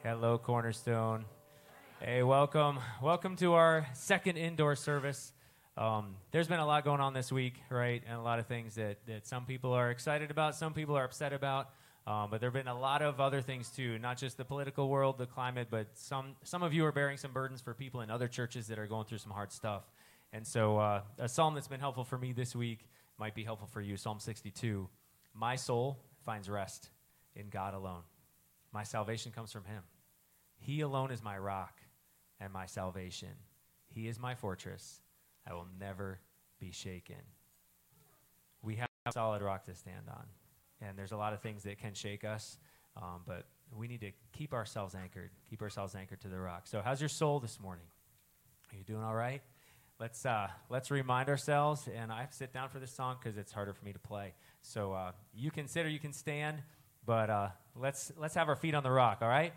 Hello, Cornerstone. Hey, welcome. Welcome to our second indoor service. There's been a lot going on this week, right? And a lot of things that some people are excited about, some people are upset about. But there have been a lot of other things too, not just the political world, the climate, but some of you are bearing some burdens for people in other churches that are going through some hard stuff. And so a psalm that's been helpful for me this week might be helpful for you, Psalm 62. My soul finds rest in God alone. My salvation comes from him. He alone is my rock and my salvation. He is my fortress. I will never be shaken. We have a solid rock to stand on. And there's a lot of things that can shake us, but we need to keep ourselves anchored to the rock. So how's your soul this morning? Are you doing all right? Let's remind ourselves, and I have to sit down for this song because it's harder for me to play. So you can sit or you can stand, but let's have our feet on the rock, all right?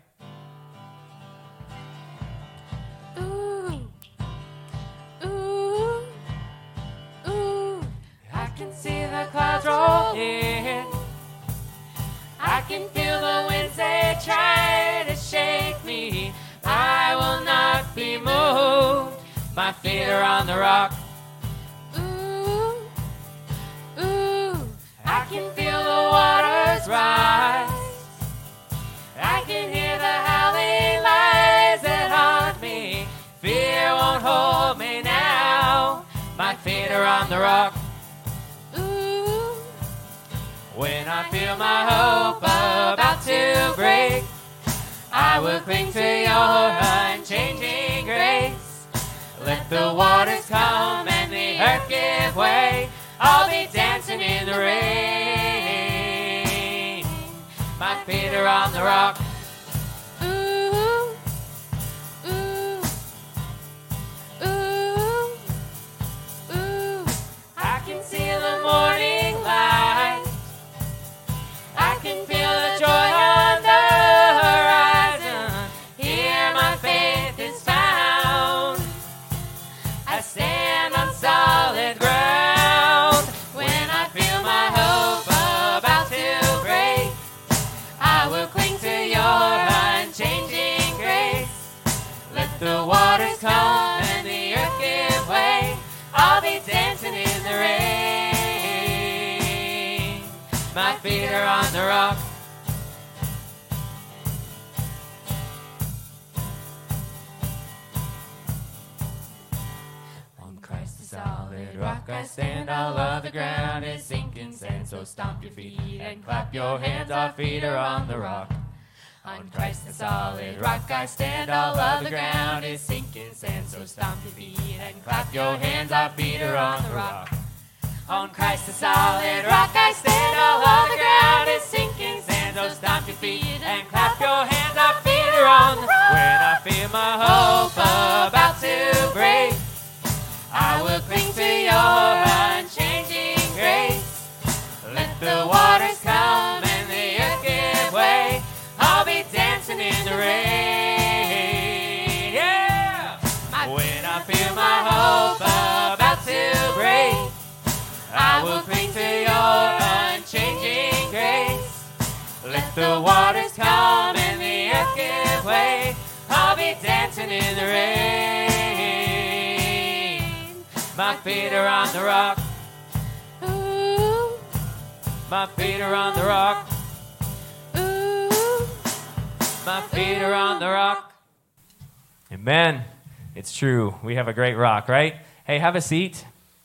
Ooh, ooh, ooh, I can see the clouds roll in. I can feel the winds, they try to shake me. I will not be moved. My feet are on the rock. Ooh, ooh, I can feel the waters rise. I can hear the howling lies that haunt me. Fear won't hold me now. My feet are on the rock. Ooh, when I feel my hope about to break, I will cling to your unchanging grace. Let the waters come and the earth give way. I'll be dancing in the rain. My feet are on the rock. Ooh, ooh, ooh, ooh. I can see the morning light. I can feel the joy on the horizon. Here my faith is found. I stand on solid ground. When I feel my hope about to break, I will cling to your unchanging grace. Let the waters come and the earth give way. I'll be dancing in the rain. My feet are on the rock. On Christ the solid rock I stand. All of the ground is sinking sand. So stomp your feet and clap your hands. Our feet are on the rock. On Christ the solid rock I stand. All of the ground is sinking sand. So stomp your feet and clap your hands. Our feet are on the rock. On Christ the solid rock I stand. All of the ground is sinking sand. So stomp your feet and clap your hands. Our feet are on the rock. When I feel my hope about to break, I will cling to your unchanging grace. Let the waters come and the earth give way. I'll be dancing in the rain. Yeah! When I feel my hope about to break, I will cling to your unchanging grace. Let the waters come and the earth give way. I'll be dancing in the rain. My feet are on the rock. Ooh, my feet are on the rock. Ooh, my feet are on the rock. Amen. It's true. We have a great rock, right? Hey, have a seat.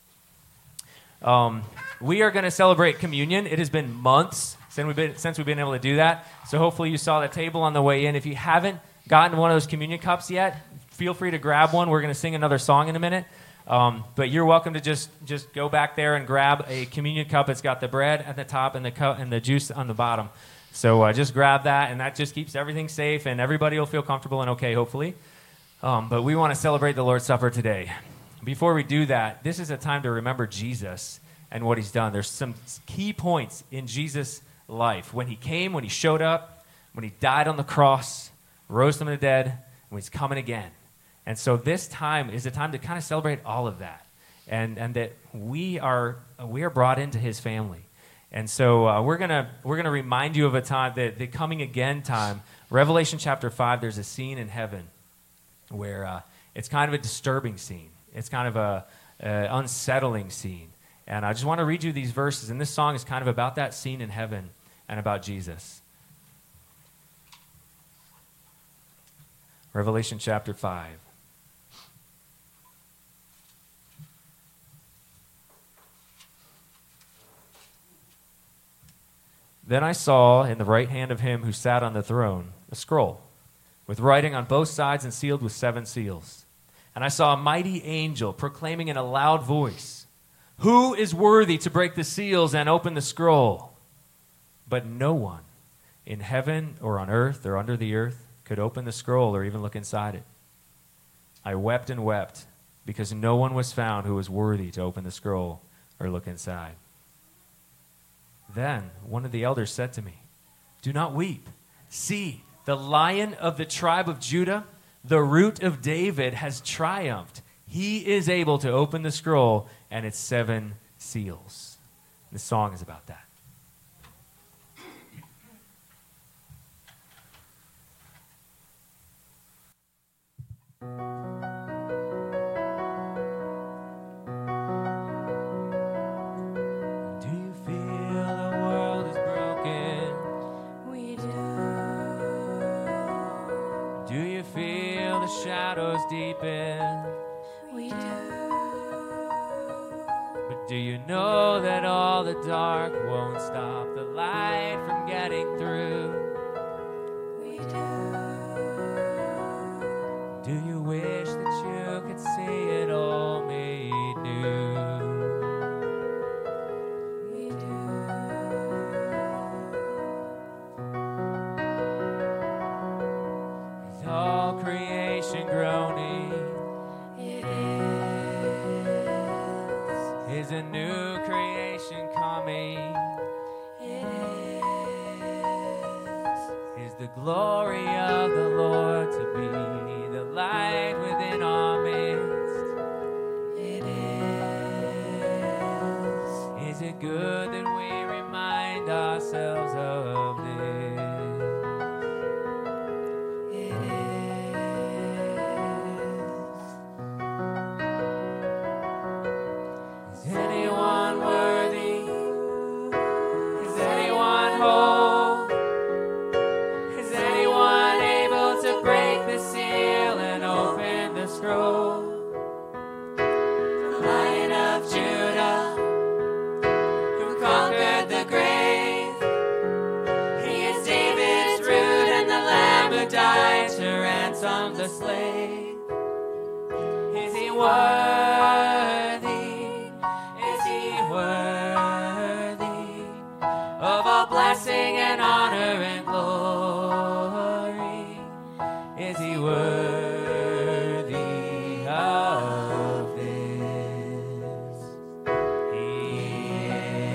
We are going to celebrate communion. It has been months since we've been able to do that. So hopefully you saw the table on the way in. If you haven't gotten one of those communion cups yet, feel free to grab one. We're going to sing another song in a minute. But you're welcome to just go back there and grab a communion cup. It's got the bread at the top and the juice on the bottom. So just grab that, and that just keeps everything safe, and everybody will feel comfortable and okay, hopefully. But we want to celebrate the Lord's Supper today. Before we do that, this is a time to remember Jesus and what he's done. There's some key points in Jesus' life. When he came, when he showed up, when he died on the cross, rose from the dead, and when he's coming again. And so this time is a time to kind of celebrate all of that, and that we are brought into his family. And so we're gonna remind you of a time, the coming again time Revelation chapter 5, there's a scene in heaven where it's kind of a disturbing scene. It's kind of a unsettling scene. And I just want to read you these verses. And this song is kind of about that scene in heaven and about Jesus. Revelation chapter 5. Then I saw in the right hand of him who sat on the throne a scroll with writing on both sides and sealed with 7 seals. And I saw a mighty angel proclaiming in a loud voice, "Who is worthy to break the seals and open the scroll?" But no one in heaven or on earth or under the earth could open the scroll or even look inside it. I wept and wept because no one was found who was worthy to open the scroll or look inside. Then one of the elders said to me, "Do not weep. See, the Lion of the tribe of Judah, the Root of David, has triumphed. He is able to open the scroll and its 7 seals." This song is about that. Shadows deepen. We do. But do you know that all the dark won't stop the light from getting through? We do. Do you wish that you could see it all made new? We do. Is all creation groaning? It Is a new creation coming? is. Is the glory of the Lord to be the light within our midst? It is. Is it good that we remind ourselves of this? It is. Is anyone worthy? Is anyone whole? Is anyone able to break the seal and open the scroll? The Lion of Judah, who conquered the grave. He is David's root and the Lamb who died to ransom the slave. Is he worthy? Is he worthy of all blessing and honor and glory? Is he worthy of this? He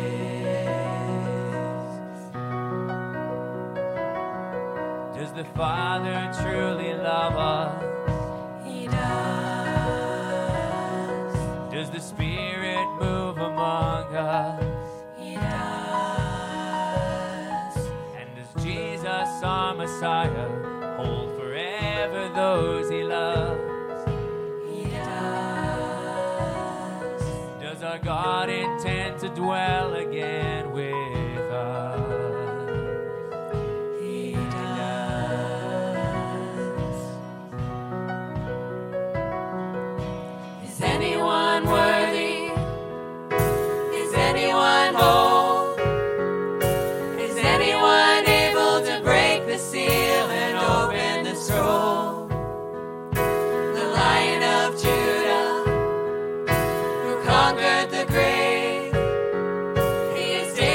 is. Does the Father truly love us? He does. Does the Spirit move among us? He does. And does Jesus, our Messiah, hold forever those he loves? He does. Does our God intend to dwell again with us? He does. Is anyone worthy? Is anyone whole? Is anyone able to break the seal and open the scroll? The Lion of Judah, who conquered the grave. He is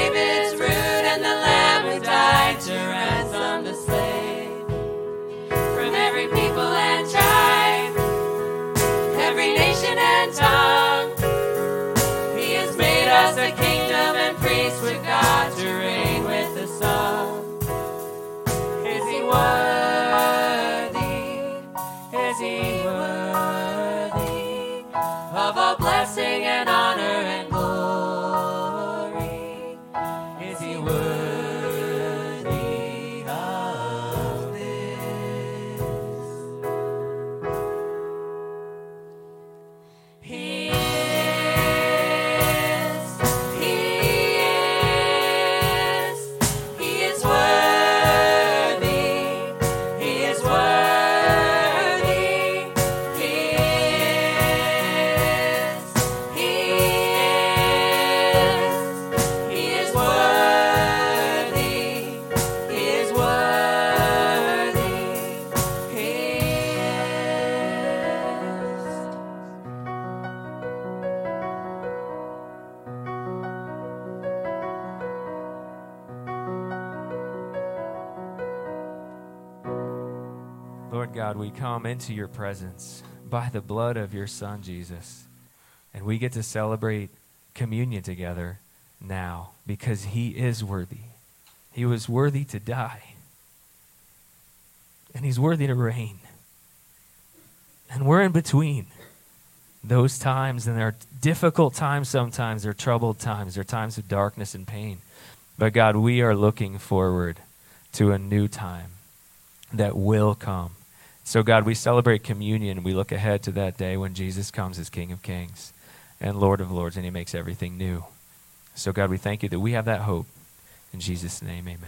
Lord God, we come into your presence by the blood of your Son, Jesus, and we get to celebrate communion together now because he is worthy. He was worthy to die, and he's worthy to reign. And we're in between those times, and there are difficult times sometimes, there are troubled times, there are times of darkness and pain. But God, we are looking forward to a new time that will come. So God, we celebrate communion. We look ahead to that day when Jesus comes as King of Kings and Lord of Lords, and he makes everything new. So God, we thank you that we have that hope. In Jesus' name, amen.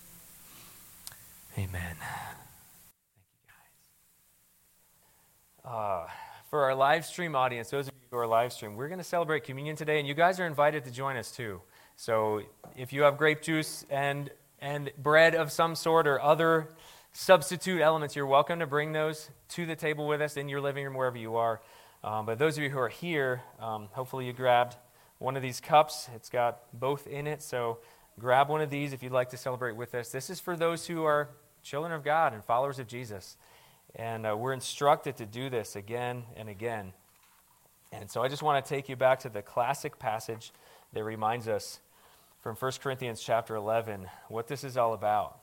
Amen. For our live stream audience, those of you who are live stream, we're going to celebrate communion today, and you guys are invited to join us too. So if you have grape juice and bread of some sort or other substitute elements, you're welcome to bring those to the table with us in your living room, wherever you are. But those of you who are here, hopefully you grabbed one of these cups. It's got both in it, so grab one of these if you'd like to celebrate with us. This is for those who are children of God and followers of Jesus. And we're instructed to do this again and again. And so I just want to take you back to the classic passage that reminds us from 1 Corinthians chapter 11 what this is all about.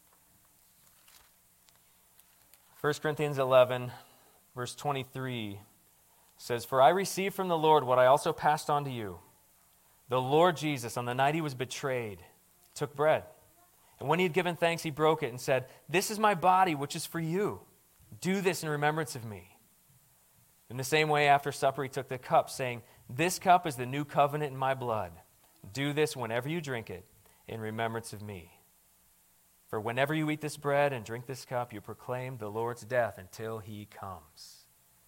1 Corinthians 11, verse 23 says, "For I received from the Lord what I also passed on to you. The Lord Jesus, on the night he was betrayed, took bread. And when he had given thanks, he broke it and said, 'This is my body, which is for you. Do this in remembrance of me.' In the same way, after supper, he took the cup, saying, 'This cup is the new covenant in my blood. Do this whenever you drink it in remembrance of me. For whenever you eat this bread and drink this cup, you proclaim the Lord's death until he comes.'"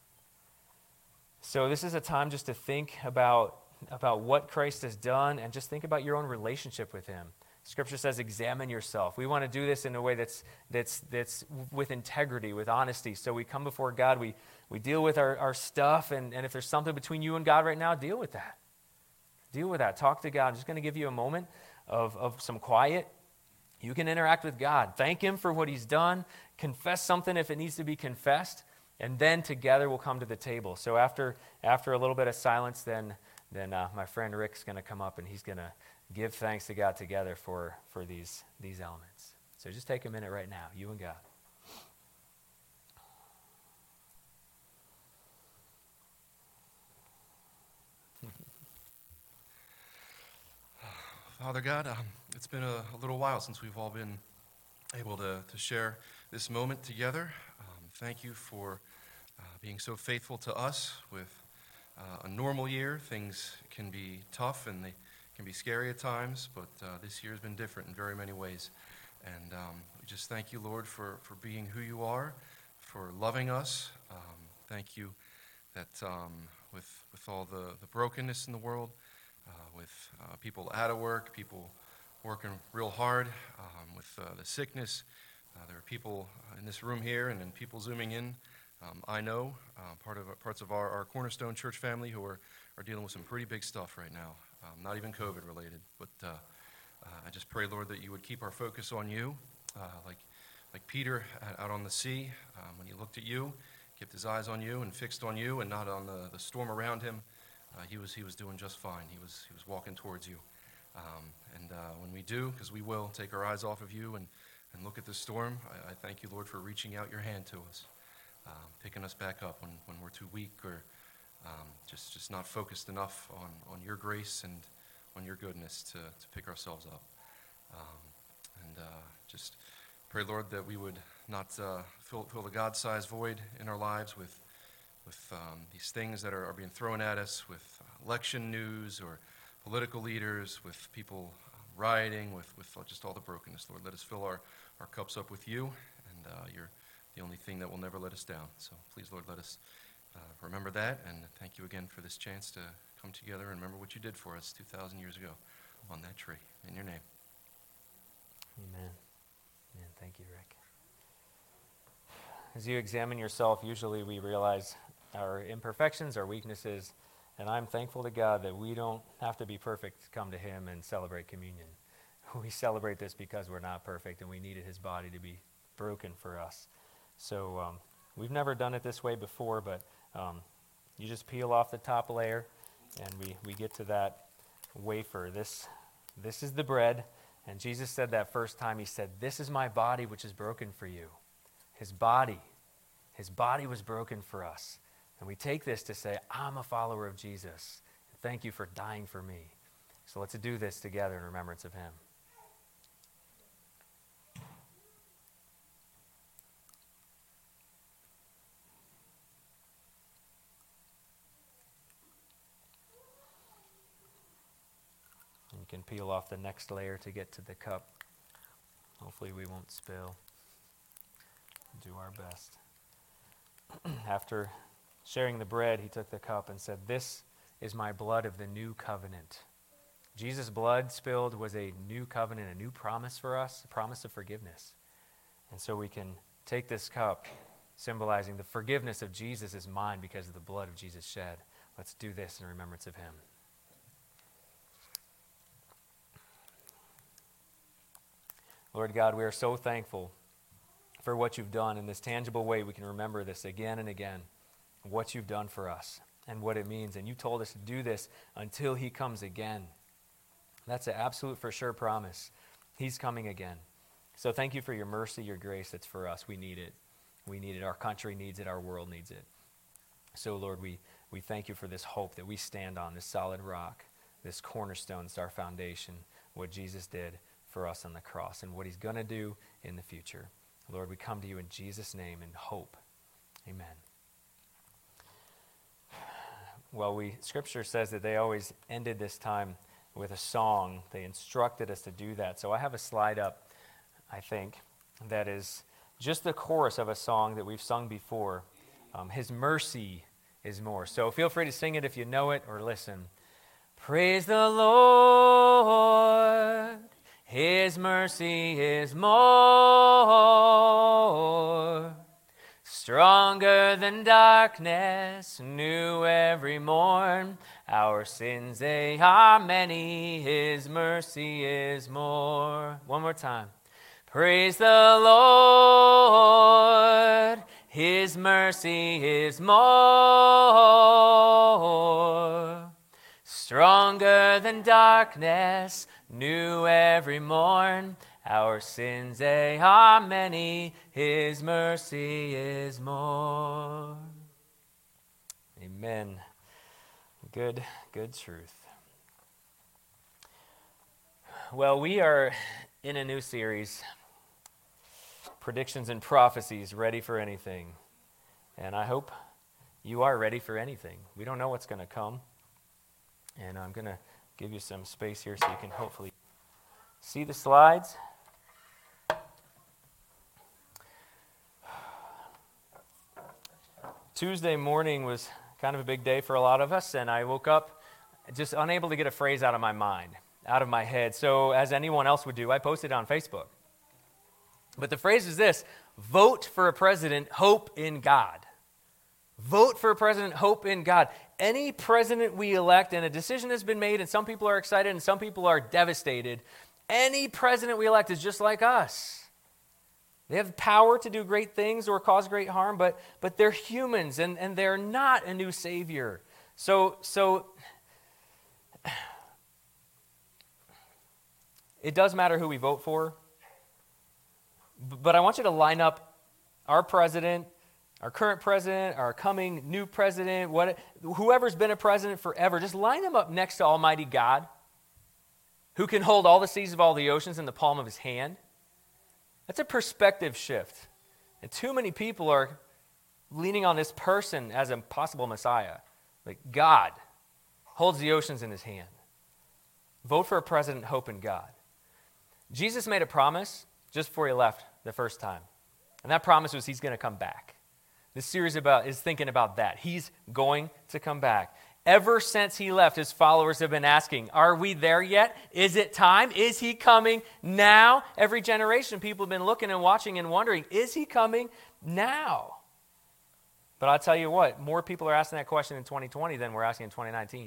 So this is a time just to think about what Christ has done and just think about your own relationship with him. Scripture says, examine yourself. We want to do this in a way that's with integrity, with honesty. So we come before God, we deal with our stuff, and if there's something between you and God right now, deal with that. Deal with that. Talk to God. I'm just going to give you a moment of some quiet. You can interact with God. Thank him for what he's done. Confess something if it needs to be confessed. And then together we'll come to the table. So after a little bit of silence, then my friend Rick's going to come up and he's going to give thanks to God together for these elements. So just take a minute right now, you and God. Father God, it's been a little while since we've all been able to share this moment together. Thank you for being so faithful to us with a normal year. Things can be tough and they can be scary at times, but this year has been different in very many ways. And we just thank you, Lord, for being who you are, for loving us. Thank you that with all the brokenness in the world, with people out of work, people working real hard, with the sickness, there are people in this room here and then people zooming in. I know parts of our Cornerstone Church family who are dealing with some pretty big stuff right now, not even COVID related, but I just pray, Lord, that you would keep our focus on you, like Peter out on the sea, when he looked at you, kept his eyes on you and fixed on you and not on the storm around him. He was doing just fine. He was walking towards you. And when we do, because we will, take our eyes off of you and look at the storm, I thank you, Lord, for reaching out your hand to us, picking us back up when we're too weak or just not focused enough on your grace and on your goodness to pick ourselves up. Just pray, Lord, that we would not fill the God-sized void in our lives with these things that are being thrown at us, with election news or political leaders, with people rioting, with just all the brokenness. Lord, let us fill our cups up with you, and you're the only thing that will never let us down. So please, Lord, let us remember that, and thank you again for this chance to come together and remember what you did for us 2,000 years ago on that tree. In your name. Amen. Amen. Thank you, Rick. As you examine yourself, usually we realize our imperfections, our weaknesses, and I'm thankful to God that we don't have to be perfect to come to him and celebrate communion. We celebrate this because we're not perfect and we needed his body to be broken for us So we've never done it this way before, but you just peel off the top layer, and we get to that wafer. This is the bread, and Jesus said that first time, he said, "This is my body which is broken for you." His body was broken for us. And we take this to say, I'm a follower of Jesus. Thank you for dying for me. So let's do this together in remembrance of him. And you can peel off the next layer to get to the cup. Hopefully we won't spill. Do our best. After sharing the bread, he took the cup and said, "This is my blood of the new covenant." Jesus' blood spilled was a new covenant, a new promise for us, a promise of forgiveness. And so we can take this cup, symbolizing the forgiveness of Jesus is mine because of the blood of Jesus shed. Let's do this in remembrance of him. Lord God, we are so thankful for what you've done in this tangible way. We can remember this again and again, what you've done for us and what it means. And you told us to do this until he comes again. That's an absolute for sure promise. He's coming again. So thank you for your mercy, your grace that's for us. We need it. We need it. Our country needs it. Our world needs it. So Lord, we thank you for this hope that we stand on, this solid rock, this cornerstone, it's our foundation, what Jesus did for us on the cross and what he's going to do in the future. Lord, we come to you in Jesus' name in hope. Amen. Well, Scripture says that they always ended this time with a song. They instructed us to do that. So I have a slide up, I think, that is just the chorus of a song that we've sung before. His mercy is more. So feel free to sing it if you know it or listen. Praise the Lord. His mercy is more, stronger than darkness, new every morn. Our sins, they are many, his mercy is more. One more time. Praise the Lord, his mercy is more, stronger than darkness, new every morn. Our sins, they are many, his mercy is more. Amen. Good truth. Well, we are in a new series, Predictions and Prophecies, Ready for Anything. And I hope you are ready for anything. We don't know what's going to come. And I'm going to give you some space here so you can hopefully see the slides. Tuesday morning was kind of a big day for a lot of us, and I woke up just unable to get a phrase out of my mind, out of my head. So as anyone else would do, I posted it on Facebook. But the phrase is this: vote for a president, hope in God. Vote for a president, hope in God. Any president we elect, and a decision has been made, and some people are excited and some people are devastated, any president we elect is just like us. They have power to do great things or cause great harm, but they're humans, and they're not a new savior. So it does matter who we vote for, but I want you to line up our president, our current president, our coming new president, whoever's been a president forever, just line them up next to Almighty God, who can hold all the seas of all the oceans in the palm of his hand. That's a perspective shift. And too many people are leaning on this person as a possible Messiah. Like God holds the oceans in his hand. Vote for a president, hope in God. Jesus made a promise just before he left the first time. And that promise was he's going to come back. This series is thinking about that. He's going to come back. Ever since he left, his followers have been asking, are we there yet? Is it time? Is he coming now? Every generation, people have been looking and watching and wondering, is he coming now? But I'll tell you what, more people are asking that question in 2020 than we're asking in 2019.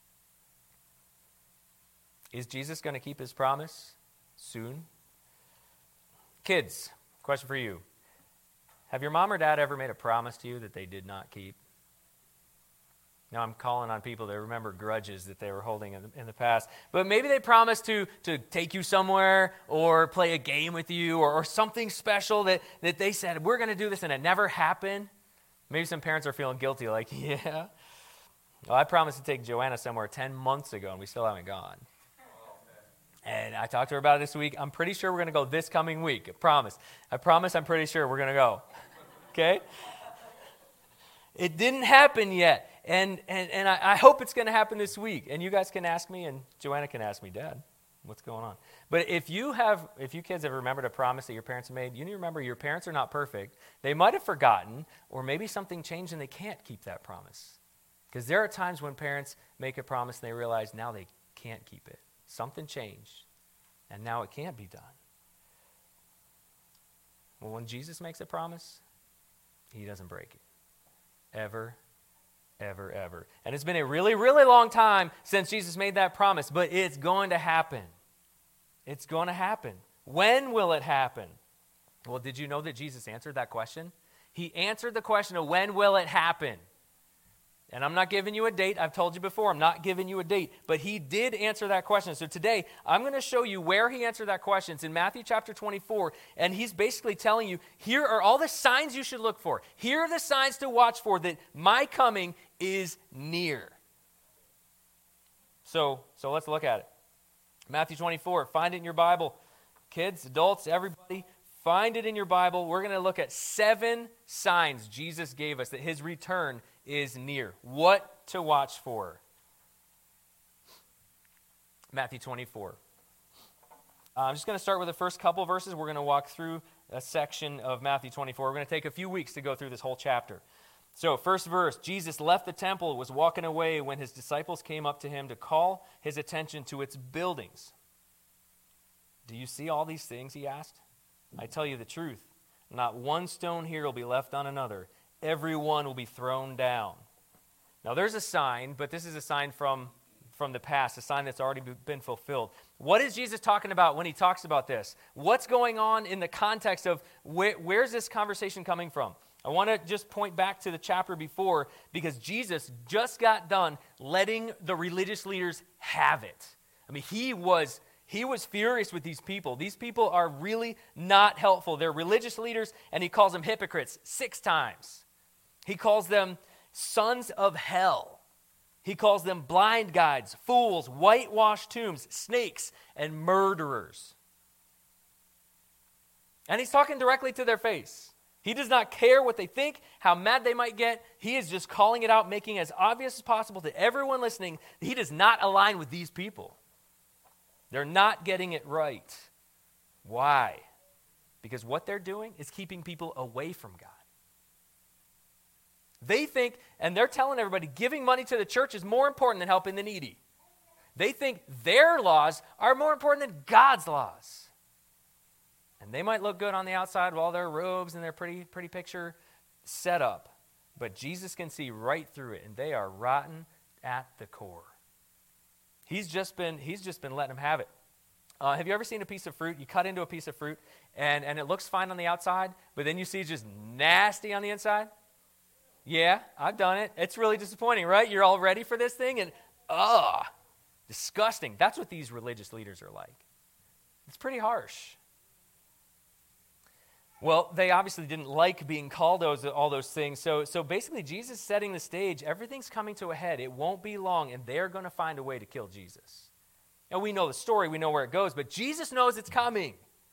Is Jesus going to keep his promise soon? Kids, question for you. Have your mom or dad ever made a promise to you that they did not keep? Now I'm calling on people to remember grudges that they were holding in the past. But maybe they promised to take you somewhere or play a game with you or something special that they said, we're going to do this, and it never happened. Maybe some parents are feeling guilty, like, yeah. Well, I promised to take Joanna somewhere 10 months ago, and we still haven't gone. And I talked to her about it this week. I'm pretty sure we're going to go this coming week. I promise. I'm pretty sure we're going to go. Okay? It didn't happen yet. And I hope it's going to happen this week. And you guys can ask me, and Joanna can ask me, Dad, what's going on? But if you kids have remembered a promise that your parents made, you need to remember your parents are not perfect. They might have forgotten, or maybe something changed and they can't keep that promise. Because there are times when parents make a promise and they realize now they can't keep it. Something changed, and now it can't be done. Well, when Jesus makes a promise, he doesn't break it. Ever, ever, ever. And it's been a really, really long time since Jesus made that promise, but it's going to happen. It's going to happen. When will it happen? Well, did you know that Jesus answered that question? He answered the question of when will it happen? And I'm not giving you a date. I've told you before, I'm not giving you a date. But he did answer that question. So today, I'm going to show you where he answered that question. It's in Matthew chapter 24. And he's basically telling you, here are all the signs you should look for. Here are the signs to watch for that my coming is near. So let's look at it. Matthew 24, find it in your Bible. Kids, adults, everybody, find it in your Bible. We're going to look at 7 signs Jesus gave us that his return is near. What to watch for. Matthew 24. I'm just going to start with the first couple verses. We're going to walk through a section of Matthew 24. We're going to take a few weeks to go through this whole chapter. So, first verse, Jesus left the temple, was walking away when his disciples came up to him to call his attention to its buildings. Do you see all these things, he asked? I tell you the truth. Not one stone here will be left on another. Everyone will be thrown down. Now there's a sign, but this is a sign from the past, a sign that's already been fulfilled. What is Jesus talking about when he talks about this? What's going on in the context of where's this conversation coming from? I want to just point back to the chapter before because Jesus just got done letting the religious leaders have it. I mean, he was furious with these people. These people are really not helpful. They're religious leaders, and he calls them hypocrites 6 times. He calls them sons of hell. He calls them blind guides, fools, whitewashed tombs, snakes, and murderers. And he's talking directly to their face. He does not care what they think, how mad they might get. He is just calling it out, making it as obvious as possible to everyone listening that he does not align with these people. They're not getting it right. Why? Because what they're doing is keeping people away from God. They think, and they're telling everybody, giving money to the church is more important than helping the needy. They think their laws are more important than God's laws. And they might look good on the outside with all their robes and their pretty picture set up. But Jesus can see right through it, and they are rotten at the core. He's just been letting them have it. Have you ever seen a piece of fruit? You cut into a piece of fruit, and it looks fine on the outside, but then you see it's just nasty on the inside? Yeah, I've done it. It's really disappointing, right? You're all ready for this thing, and disgusting. That's what these religious leaders are like. It's pretty harsh. Well, they obviously didn't like being called all those things. So basically, Jesus is setting the stage. Everything's coming to a head. It won't be long, and they're going to find a way to kill Jesus. Now, we know the story. We know where it goes, but Jesus knows it's coming.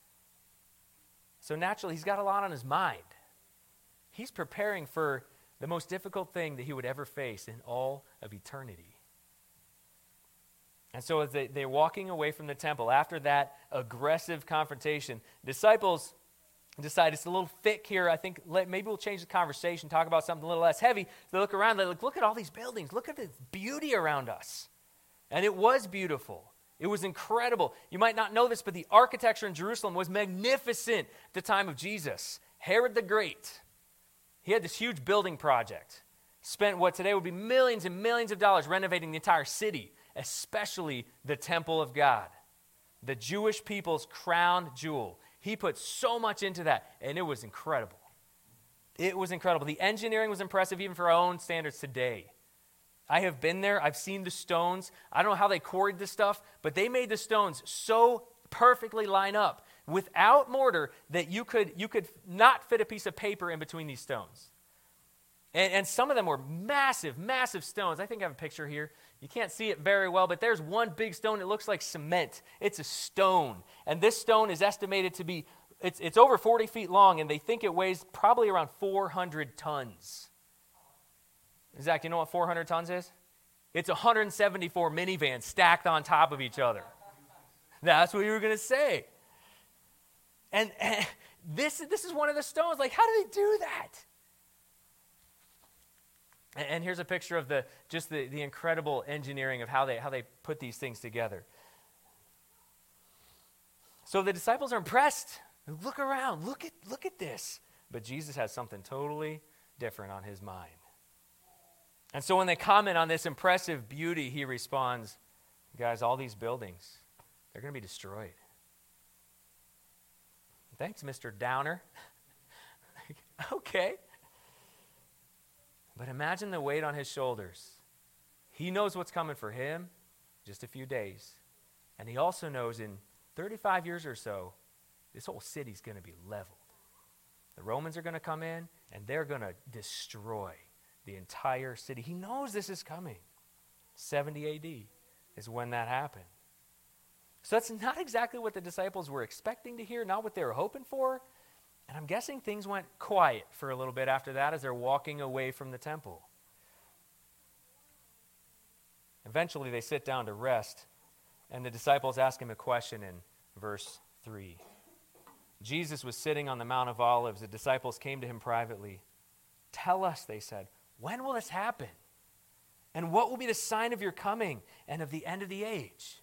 So naturally, he's got a lot on his mind. He's preparing for the most difficult thing that he would ever face in all of eternity. And so as they're walking away from the temple, after that aggressive confrontation, disciples decide it's a little thick here. I think maybe we'll change the conversation, talk about something a little less heavy. They look around, they're like, look at all these buildings. Look at the beauty around us. And it was beautiful. It was incredible. You might not know this, but the architecture in Jerusalem was magnificent at the time of Jesus. Herod the Great, he had this huge building project. Spent what today would be millions and millions of dollars renovating the entire city, especially the temple of God, the Jewish people's crown jewel. He put so much into that, and it was incredible. It was incredible. The engineering was impressive even for our own standards today. I have been there. I've seen the stones. I don't know how they quarried this stuff, but they made the stones so perfectly line up without mortar that you could not fit a piece of paper in between these stones. And some of them were massive, massive stones. I think I have a picture here. You can't see it very well, but there's one big stone. It looks like cement. It's a stone. And this stone is estimated to be, it's over 40 feet long, and they think it weighs probably around 400 tons. Zach, you know what 400 tons is? It's 174 minivans stacked on top of each other. That's what you were going to say. And this is one of the stones. Like, how do they do that? And here's a picture of the incredible engineering of how they put these things together. So the disciples are impressed. Look around. Look at this. But Jesus has something totally different on his mind. And so when they comment on this impressive beauty, he responds, guys, all these buildings, they're going to be destroyed. Thanks, Mr. Downer. Okay. But imagine the weight on his shoulders. He knows what's coming for him, just a few days. And he also knows in 35 years or so, this whole city's going to be leveled. The Romans are going to come in, and they're going to destroy the entire city. He knows this is coming. 70 AD is when that happened. So that's not exactly what the disciples were expecting to hear, not what they were hoping for. And I'm guessing things went quiet for a little bit after that as they're walking away from the temple. Eventually, they sit down to rest, and the disciples ask him a question in verse 3. Jesus was sitting on the Mount of Olives. The disciples came to him privately. Tell us, they said, when will this happen? And what will be the sign of your coming and of the end of the age?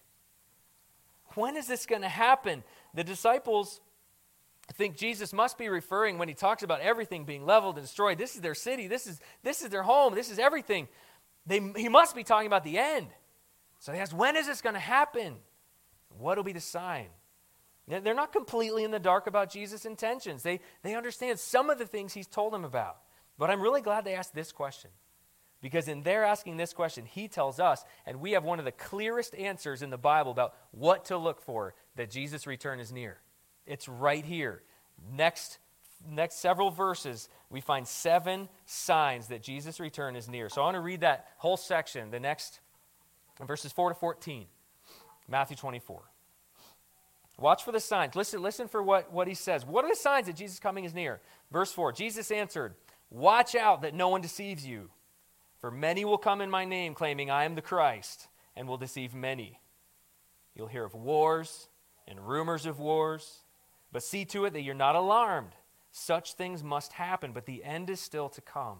When is this going to happen? The disciples think Jesus must be referring, when he talks about everything being leveled and destroyed, this is their city, this is their home, this is everything. He must be talking about the end. So they ask, when is this going to happen? What will be the sign? They're not completely in the dark about Jesus' intentions. They understand some of the things he's told them about. But I'm really glad they asked this question. Because in their asking this question, he tells us, and we have one of the clearest answers in the Bible about what to look for that Jesus' return is near. It's right here. Next several verses, we find 7 signs that Jesus' return is near. So I want to read that whole section, the next verses 4 to 14, Matthew 24. Watch for the signs. Listen for what he says. What are the signs that Jesus' coming is near? Verse 4, Jesus answered, watch out that no one deceives you. For many will come in my name, claiming I am the Christ, and will deceive many. You'll hear of wars and rumors of wars, but see to it that you're not alarmed. Such things must happen, but the end is still to come.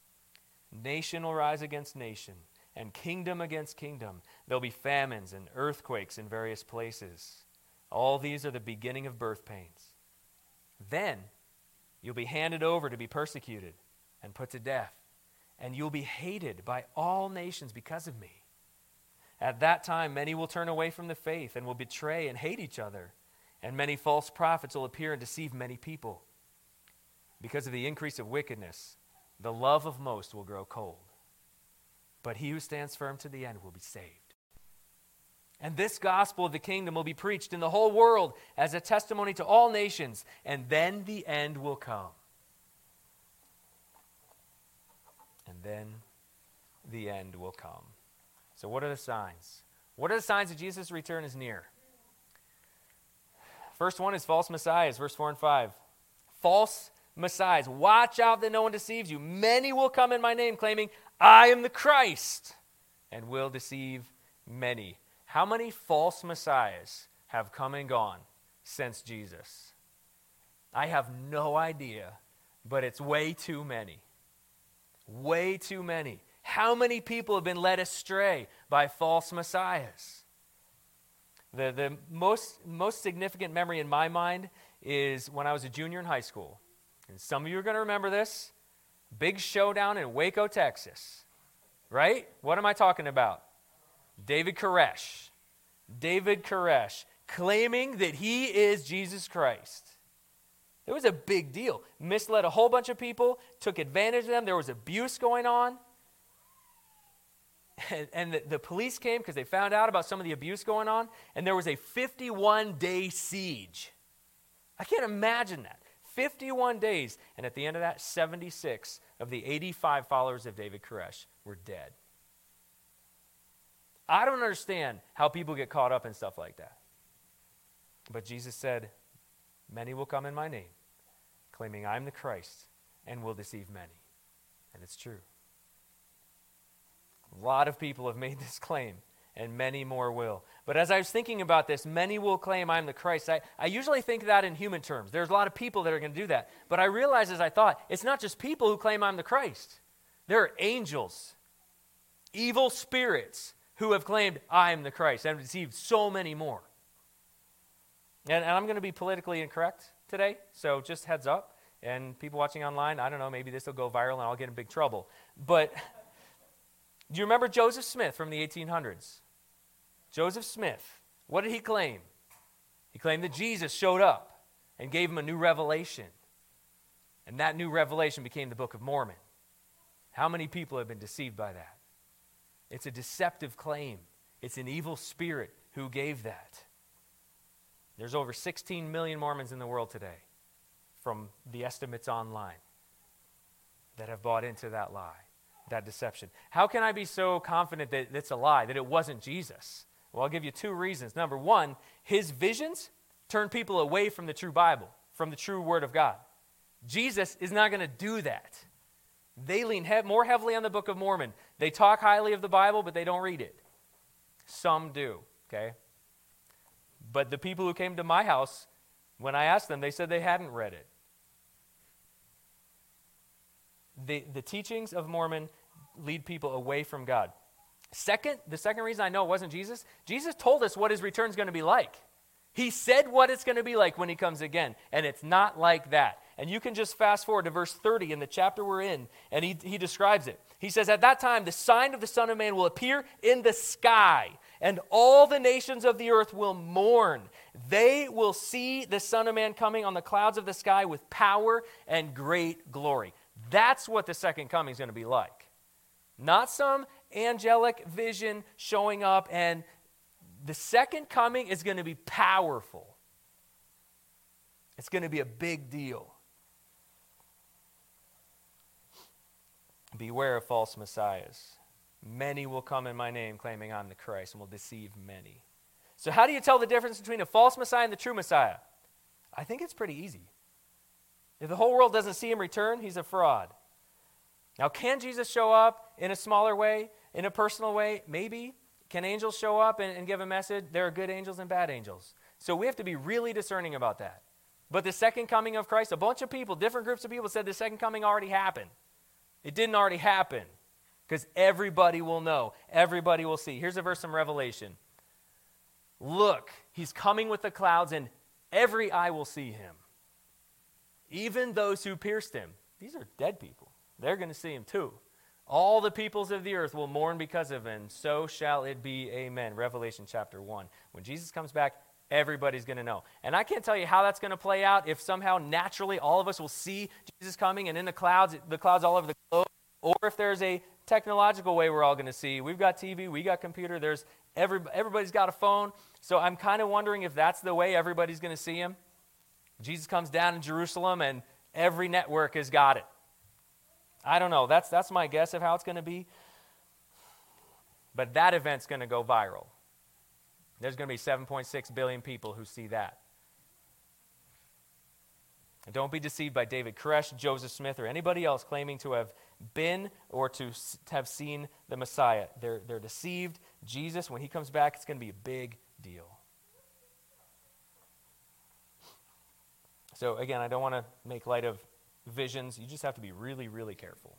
Nation will rise against nation, and kingdom against kingdom. There'll be famines and earthquakes in various places. All these are the beginning of birth pains. Then you'll be handed over to be persecuted and put to death. And you'll be hated by all nations because of me. At that time, many will turn away from the faith and will betray and hate each other. And many false prophets will appear and deceive many people. Because of the increase of wickedness, the love of most will grow cold. But he who stands firm to the end will be saved. And this gospel of the kingdom will be preached in the whole world as a testimony to all nations, and then the end will come. And then the end will come. So what are the signs? What are the signs that Jesus' return is near? First one is false messiahs, verse 4 and 5. False messiahs. Watch out that no one deceives you. Many will come in my name claiming, I am the Christ, and will deceive many. How many false messiahs have come and gone since Jesus? I have no idea, but it's way too many. Way too many. How many people have been led astray by false messiahs? The most significant memory in my mind is when I was a junior in high school. And some of you are going to remember this. Big showdown in Waco, Texas. Right? What am I talking about? David Koresh. David Koresh claiming that he is Jesus Christ. It was a big deal. Misled a whole bunch of people, took advantage of them. There was abuse going on. And the police came because they found out about some of the abuse going on, and there was a 51-day siege. I can't imagine that. 51 days, and at the end of that, 76 of the 85 followers of David Koresh were dead. I don't understand how people get caught up in stuff like that. But Jesus said, many will come in my name, claiming I'm the Christ, and will deceive many. And it's true. A lot of people have made this claim, and many more will. But as I was thinking about this, many will claim I'm the Christ. I usually think that in human terms. There's a lot of people that are going to do that. But I realized as I thought, it's not just people who claim I'm the Christ. There are angels, evil spirits who have claimed I'm the Christ and deceived so many more. And I'm going to be politically incorrect today, so just heads up. And people watching online, I don't know, maybe this will go viral and I'll get in big trouble. But do you remember Joseph Smith from the 1800s? Joseph Smith, what did he claim? He claimed that Jesus showed up and gave him a new revelation. And that new revelation became the Book of Mormon. How many people have been deceived by that? It's a deceptive claim. It's an evil spirit who gave that. There's over 16 million Mormons in the world today, from the estimates online, that have bought into that lie, that deception. How can I be so confident that it's a lie, that it wasn't Jesus? Well, I'll give you two reasons. Number one, his visions turn people away from the true Bible, from the true Word of God. Jesus is not going to do that. They lean more heavily on the Book of Mormon. They talk highly of the Bible, but they don't read it. Some do, okay? But the people who came to my house, when I asked them, they said they hadn't read it. The teachings of Mormon lead people away from God. The second reason I know it wasn't Jesus, Jesus told us what his return is going to be like. He said what it's going to be like when he comes again, and it's not like that. And you can just fast forward to verse 30 in the chapter we're in, and he describes it. He says, at that time, the sign of the Son of Man will appear in the sky, and all the nations of the earth will mourn. They will see the Son of Man coming on the clouds of the sky with power and great glory. That's what the second coming is going to be like. Not some angelic vision showing up, and the second coming is going to be powerful. It's going to be a big deal. Beware of false messiahs. Many will come in my name claiming I'm the Christ and will deceive many. So how do you tell the difference between a false messiah and the true messiah? I think it's pretty easy. If the whole world doesn't see him return, he's a fraud. Now, can Jesus show up in a smaller way, in a personal way? Maybe. Can angels show up and give a message? There are good angels and bad angels. So we have to be really discerning about that. But the second coming of Christ, a bunch of people, different groups of people said the second coming already happened. It didn't already happen because everybody will know. Everybody will see. Here's a verse from Revelation. Look, he's coming with the clouds and every eye will see him. Even those who pierced him. These are dead people. They're going to see him too. All the peoples of the earth will mourn because of him. So shall it be. Amen. Revelation chapter 1. When Jesus comes back, everybody's going to know. And I can't tell you how that's going to play out, if somehow naturally all of us will see Jesus coming and in the clouds all over the globe, or if there's a technological way we're all going to see. We've got TV, we got computer, everybody's got a phone. So I'm kind of wondering if that's the way everybody's going to see him. Jesus comes down in Jerusalem and every network has got it. I don't know. That's my guess of how it's going to be. But that event's going to go viral. There's going to be 7.6 billion people who see that. And don't be deceived by David Koresh, Joseph Smith, or anybody else claiming to have been or to have seen the Messiah. They're deceived. Jesus, when he comes back, it's going to be a big deal. So again, I don't want to make light of visions. You just have to be really, really careful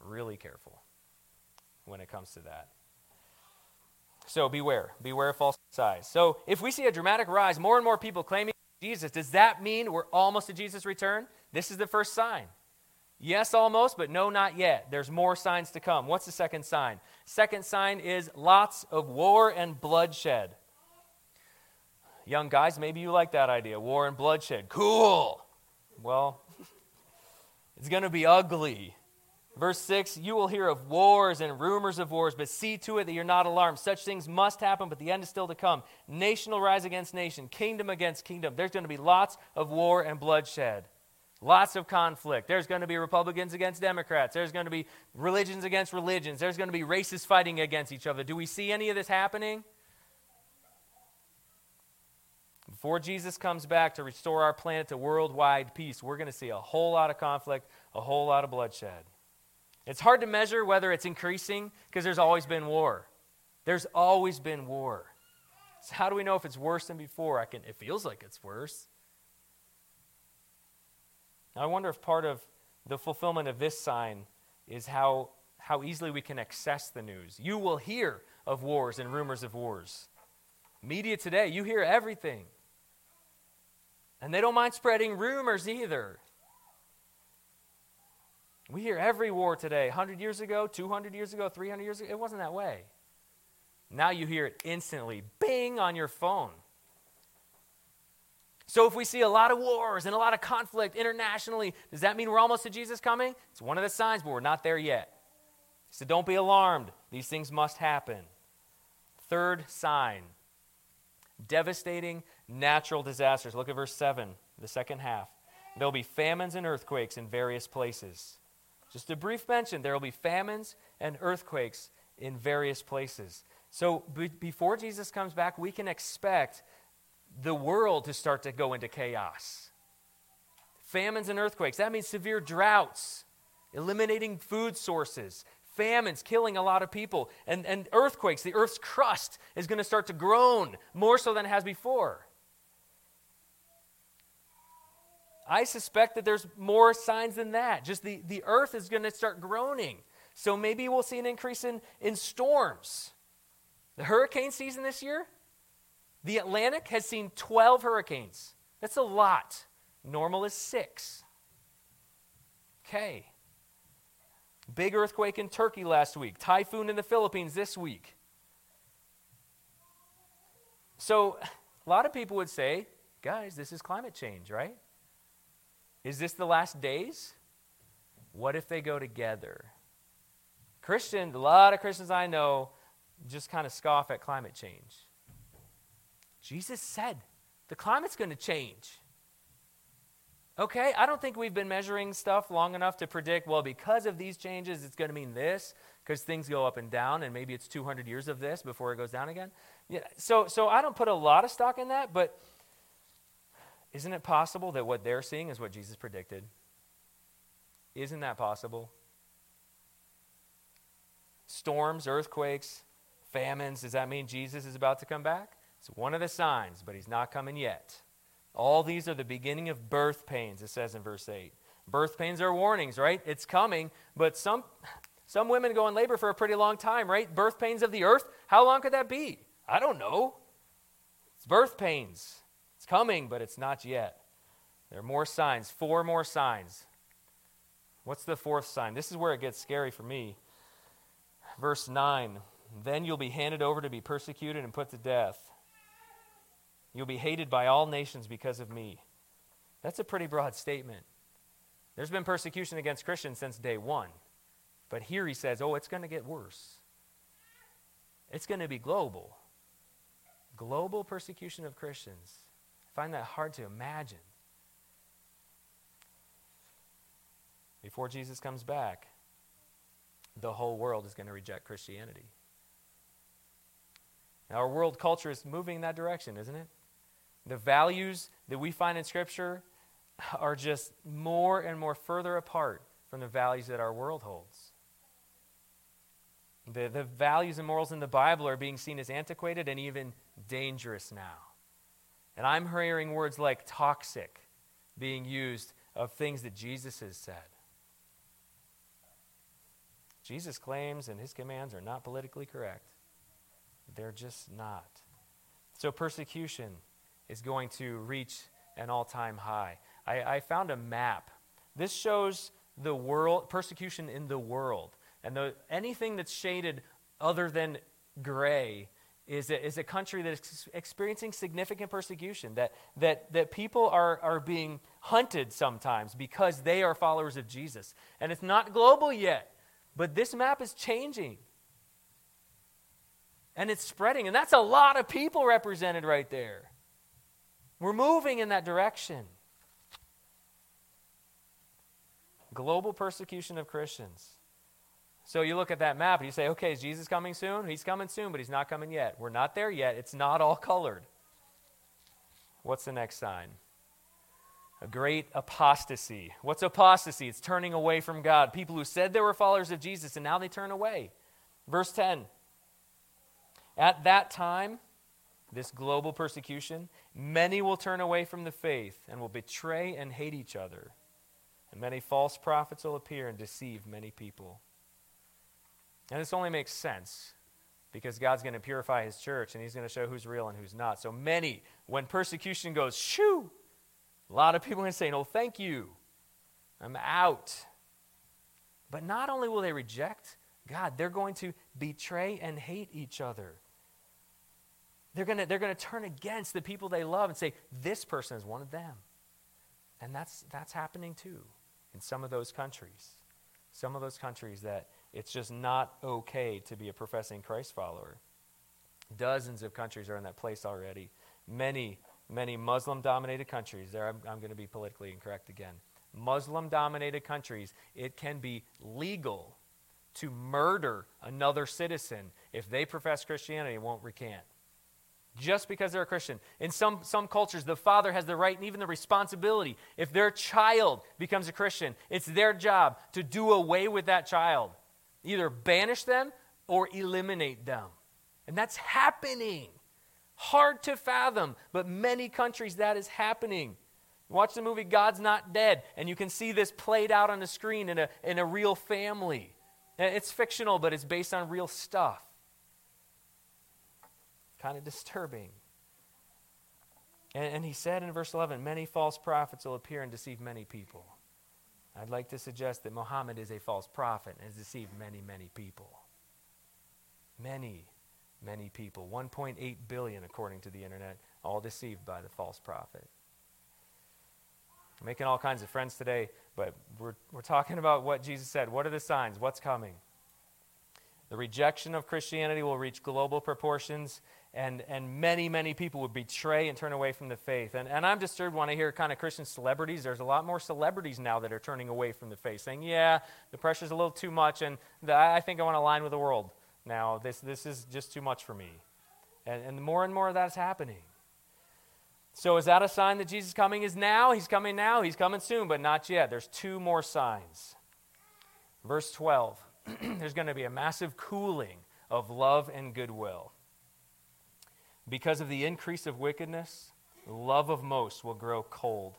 when it comes to that. So beware of false messiahs. So if we see a dramatic rise, more and more people claiming Jesus, does that mean we're almost to Jesus' return? This is the first sign. Yes, almost, but no, not yet. There's more signs to come. What's the second sign? Second sign is lots of war and bloodshed. Young guys, maybe you like that idea, war and bloodshed. Cool. Well, it's going to be ugly. Verse 6, you will hear of wars and rumors of wars, but see to it that you're not alarmed. Such things must happen, but the end is still to come. Nation will rise against nation, kingdom against kingdom. There's going to be lots of war and bloodshed. Lots of conflict. There's going to be Republicans against Democrats. There's going to be religions against religions. There's going to be races fighting against each other. Do we see any of this happening? Before Jesus comes back to restore our planet to worldwide peace, we're going to see a whole lot of conflict, a whole lot of bloodshed. It's hard to measure whether it's increasing because there's always been war. There's always been war. So how do we know if it's worse than before? It feels like it's worse. Now, I wonder if part of the fulfillment of this sign is how easily we can access the news. You will hear of wars and rumors of wars. Media today, you hear everything. And they don't mind spreading rumors either. We hear every war today. 100 years ago, 200 years ago, 300 years ago, it wasn't that way. Now you hear it instantly, bing, on your phone. So if we see a lot of wars and a lot of conflict internationally, does that mean we're almost to Jesus coming? It's one of the signs, but we're not there yet. So don't be alarmed. These things must happen. Third sign, devastating natural disasters. Look at verse 7, the second half. There'll be famines and earthquakes in various places. Just a brief mention, there will be famines and earthquakes in various places. So before Jesus comes back, we can expect the world to start to go into chaos. Famines and earthquakes, that means severe droughts, eliminating food sources, famines, killing a lot of people, and earthquakes. The earth's crust is going to start to groan more so than it has before. I suspect that there's more signs than that. Just the earth is going to start groaning. So maybe we'll see an increase in storms. The hurricane season this year, the Atlantic has seen 12 hurricanes. That's a lot. Normal is 6. Okay. Big earthquake in Turkey last week. Typhoon in the Philippines this week. So a lot of people would say, guys, this is climate change, right? Is this the last days? What if they go together? A lot of Christians I know just kind of scoff at climate change. Jesus said the climate's going to change. Okay, I don't think we've been measuring stuff long enough to predict, well, because of these changes, it's going to mean this, because things go up and down, and maybe it's 200 years of this before it goes down again. Yeah, so I don't put a lot of stock in that, but isn't it possible that what they're seeing is what Jesus predicted? Isn't that possible? Storms, earthquakes, famines, does that mean Jesus is about to come back? It's one of the signs, but he's not coming yet. All these are the beginning of birth pains, it says in verse 8. Birth pains are warnings, right? It's coming, but some women go in labor for a pretty long time, right? Birth pains of the earth, how long could that be? I don't know. It's birth pains. It's coming, but it's not yet. There are more signs, 4 more signs. What's the 4th sign? This is where it gets scary for me. Verse 9, then you'll be handed over to be persecuted and put to death. You'll be hated by all nations because of me. That's a pretty broad statement. There's been persecution against Christians since day one. But here he says, it's going to get worse. It's going to be global. Global persecution of Christians. I find that hard to imagine. Before Jesus comes back, the whole world is going to reject Christianity. Now, our world culture is moving in that direction, isn't it? The values that we find in Scripture are just more and more further apart from the values that our world holds. The values and morals in the Bible are being seen as antiquated and even dangerous now. And I'm hearing words like toxic being used of things that Jesus has said. Jesus' claims and his commands are not politically correct. They're just not. So persecution is going to reach an all-time high. I found a map. This shows the world, persecution in the world. And anything that's shaded other than gray is a country that is experiencing significant persecution, that people are being hunted sometimes because they are followers of Jesus. And it's not global yet, but this map is changing. And it's spreading, and that's a lot of people represented right there. We're moving in that direction. Global persecution of Christians. So you look at that map and you say, okay, is Jesus coming soon? He's coming soon, but he's not coming yet. We're not there yet. It's not all colored. What's the next sign? A great apostasy. What's apostasy? It's turning away from God. People who said they were followers of Jesus and now they turn away. Verse 10. At that time, this global persecution, many will turn away from the faith and will betray and hate each other. And many false prophets will appear and deceive many people. And this only makes sense because God's going to purify his church and he's going to show who's real and who's not. So many, when persecution goes, shoo, a lot of people are going to say, no, thank you. I'm out. But not only will they reject God, they're going to betray and hate each other. They're going to turn against the people they love and say, this person is one of them. And that's happening too in some of those countries. Some of those countries that it's just not okay to be a professing Christ follower. Dozens of countries are in that place already. Many Muslim-dominated countries. There, I'm going to be politically incorrect again. Muslim-dominated countries, it can be legal to murder another citizen if they profess Christianity and won't recant. Just because they're a Christian. In some cultures, the father has the right and even the responsibility. If their child becomes a Christian, it's their job to do away with that child. Either banish them or eliminate them. And that's happening. Hard to fathom, but many countries that is happening. Watch the movie God's Not Dead, and you can see this played out on the screen in a real family. It's fictional, but it's based on real stuff. Kind of disturbing. And he said in verse 11, many false prophets will appear and deceive many people. I'd like to suggest that Muhammad is a false prophet and has deceived many, many people. Many people. 1.8 billion, according to the internet, all deceived by the false prophet. I'm making all kinds of friends today, but we're talking about what Jesus said. What are the signs? What's coming? The rejection of Christianity will reach global proportions, and many people will betray and turn away from the faith. And I'm disturbed when I hear kind of Christian celebrities. There's a lot more celebrities now that are turning away from the faith, saying, yeah, the pressure's a little too much, and I think I want to align with the world. Now, this is just too much for me. And more of that is happening. So is that a sign that Jesus is coming? Is now? He's coming now. He's coming soon, but not yet. There's two more signs. Verse 12. There's going to be a massive cooling of love and goodwill. Because of the increase of wickedness, the love of most will grow cold.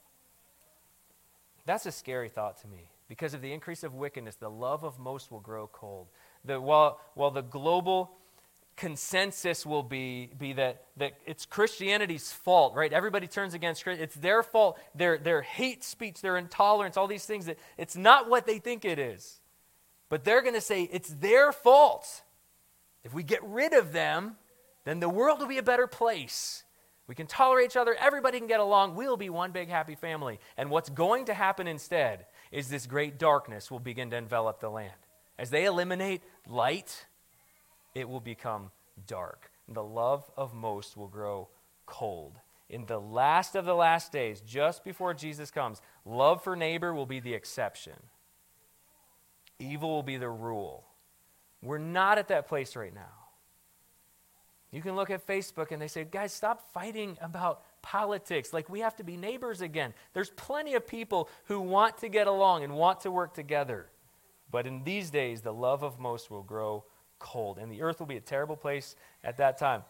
That's a scary thought to me. Because of the increase of wickedness, the love of most will grow cold. While the global consensus will be that it's Christianity's fault, right? Everybody turns against Christianity. It's their fault. Their hate speech, their intolerance, all these things, that it's not what they think it is. But they're going to say it's their fault. If we get rid of them, then the world will be a better place. We can tolerate each other. Everybody can get along. We'll be one big happy family. And what's going to happen instead is this great darkness will begin to envelop the land. As they eliminate light, it will become dark. The love of most will grow cold. In the last of the last days, just before Jesus comes, love for neighbor will be the exception. Evil will be the rule. We're not at that place right now. You can look at Facebook and they say, guys, stop fighting about politics. Like, we have to be neighbors again. There's plenty of people who want to get along and want to work together. But in these days, the love of most will grow cold, and the earth will be a terrible place at that time.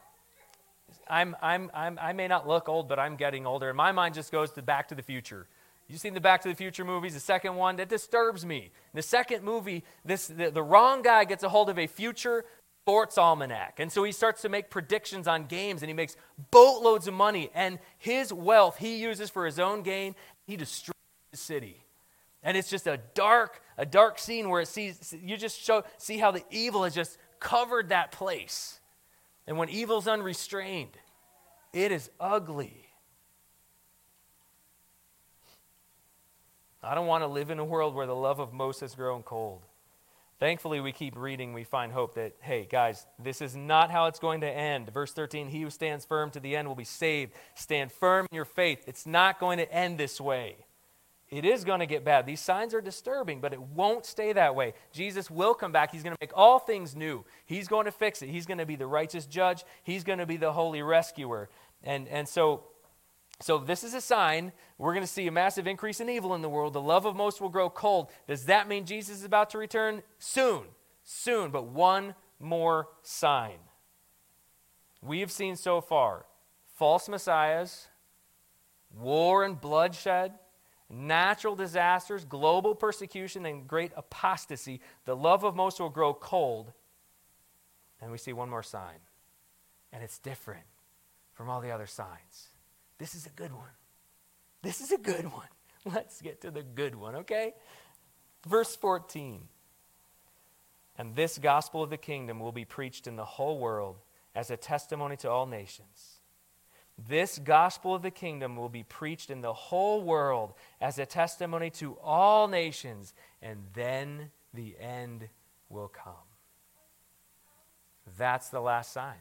I may not look old, but I'm getting older, and my mind just goes to Back to the Future. You've seen the Back to the Future movies, the second one, that disturbs me. In the second movie, the wrong guy gets a hold of a future sports almanac, and so he starts to make predictions on games, and he makes boatloads of money, and his wealth he uses for his own gain. He destroys the city. And it's just a dark scene where see how the evil has just covered that place. And when evil's unrestrained, it is ugly. I don't want to live in a world where the love of most has grown cold. Thankfully, we keep reading, we find hope that, hey, guys, this is not how it's going to end. Verse 13, he who stands firm to the end will be saved. Stand firm in your faith. It's not going to end this way. It is going to get bad. These signs are disturbing, but it won't stay that way. Jesus will come back. He's going to make all things new. He's going to fix it. He's going to be the righteous judge. He's going to be the holy rescuer. And so this is a sign. We're going to see a massive increase in evil in the world. The love of most will grow cold. Does that mean Jesus is about to return? Soon. Soon. But one more sign. We have seen so far false messiahs, war and bloodshed, natural disasters, global persecution, and great apostasy. The love of most will grow cold. And we see one more sign. And it's different from all the other signs. This is a good one. This is a good one. Let's get to the good one, okay? Verse 14. And this gospel of the kingdom will be preached in the whole world as a testimony to all nations. This gospel of the kingdom will be preached in the whole world as a testimony to all nations, and then the end will come. That's the last sign.